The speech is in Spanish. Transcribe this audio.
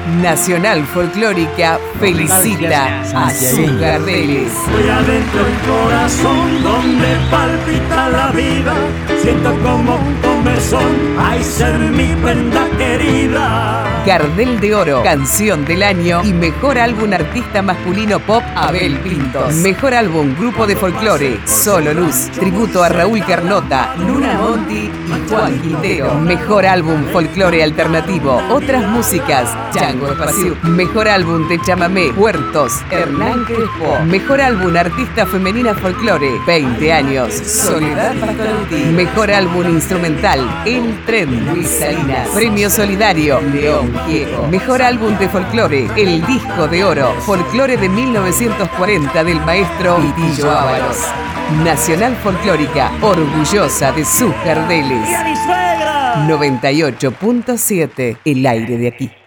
Nacional Folclórica felicita a sus Gardel. Voy adentro el corazón donde palpita la vida. Siento como un comezón, ay ser mi prenda querida. Gardel de Oro, canción del año y mejor álbum artista masculino pop, Abel Pintos. Mejor álbum grupo de folclore, Solo Luz, tributo a Raúl Carnota, Luna Monti y Juan Quintero. Mejor álbum folclore alternativo, Otras Músicas, Chango Espacio. Mejor álbum de chamamé, Puertos, Hernán Crespo. Mejor álbum artista femenina folclore, 20 años, Soledad Pastoruti. Mejor álbum instrumental, El Tren, Luis Salinas. Premio solidario, León Gieco. Mejor álbum de folclore, El Disco de Oro, folclore de 1940 del maestro Vitillo Ávaros. Nacional Folclórica, orgullosa de sus Gardeles. 98.7, el aire de aquí.